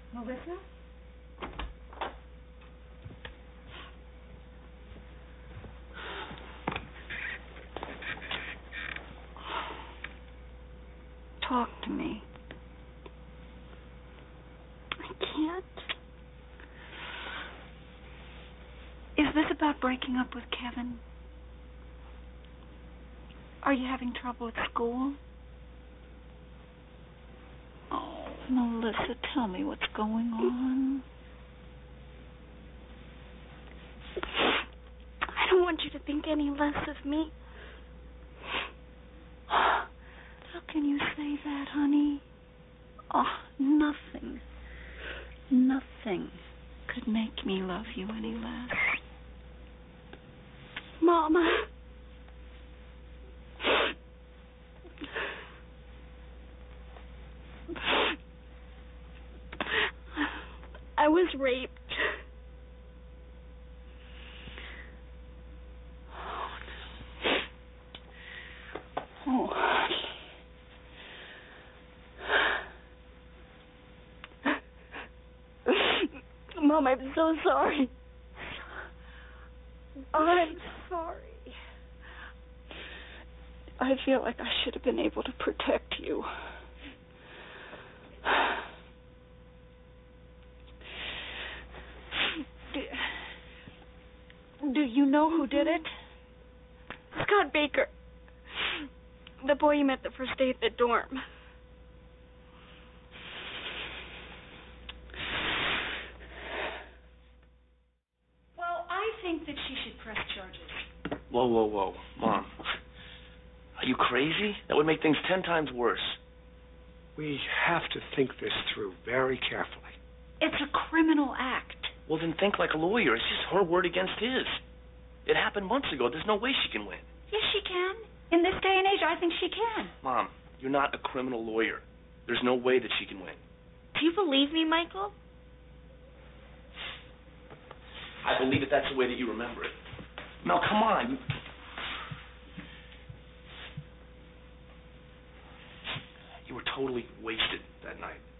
Melissa? Talk to me. I can't. Is this about breaking up with Kevin? Are you having trouble at school? Oh, Melissa, tell me what's going on. I don't want you to think any less of me. How can you say that, honey? Oh, nothing could make me love you any less. Mama. I was raped. Oh. Mom, I'm so sorry. I'm sorry. I feel like I should have been able to protect you. Do you know who did it? Scott Baker. The boy you met the first day at the dorm. Well, I think that she should press charges. Whoa. Mom. Are you crazy? That would make things 10 times worse. We have to think this through very carefully. It's a criminal act. Well, then think like a lawyer. It's just her word against his. It happened months ago. There's no way she can win. Yes, she can. In this day and age, I think she can. Mom, you're not a criminal lawyer. There's no way that she can win. Do you believe me, Michael? I believe it. That's the way that you remember it. Mel, come on. You were totally wasted that night.